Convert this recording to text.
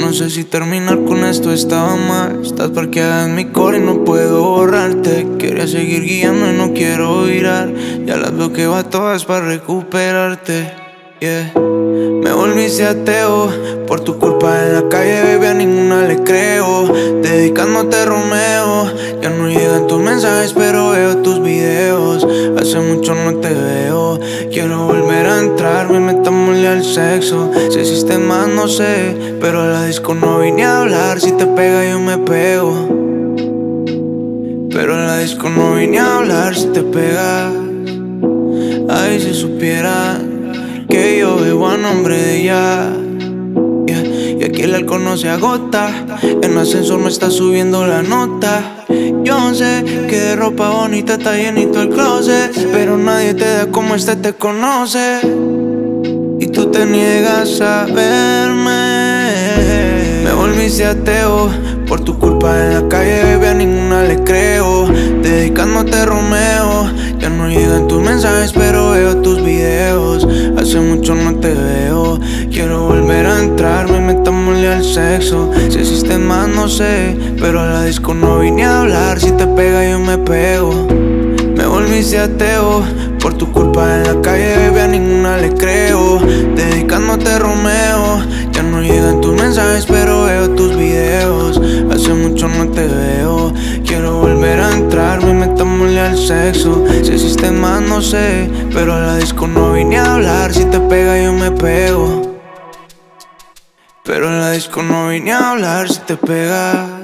no sé si terminar con esto estaba mal. Estás parqueada en mi core y no puedo borrarte. Quería seguir guiando y no quiero virar. Ya las veo que va todas para recuperarte. Yeah. Me volviste ateo, por tu culpa en la calle, baby, a ninguna le creo. Dedicándote Romeo, ya no llegan tus mensajes, pero veo tus videos. Hace mucho no te veo, quiero volver a entrar, metámosle al sexo. Si existe más no sé, pero a la disco no vine a hablar. Si te pega yo me pego, pero a la disco no vine a hablar. Si te pegas, ay, si supieras que yo bebo a nombre de ella, yeah. Y aquí el alcohol no se agota. En ascensor me está subiendo la nota. Yo sé que de ropa bonita está llenito el closet, pero nadie te da como te conoce. Y tú te niegas a verme. Me volviste ateo, por tu culpa en la calle, baby, a ninguna le creo. Dedicándote Romeo, ya no llegan tus mensajes, pero veo tus videos. Hace mucho no te veo, quiero volver a entrar, metámosle al sexo. Si existe más no sé, pero a la disco no vine a hablar. Si te pega yo me pego. Me volviste ateo, por tu culpa en la calle, baby, a ninguna le creo. Dedicándote Romeo, ya no llegan tus mensajes, pero veo tus videos. Hace mucho no te veo, quiero volver a entrar, metámosle al sexo. Si existe más no sé, pero a la disco no vine a hablar. Si te pega yo me pego, pero a la disco no vine a hablar. Si te pega,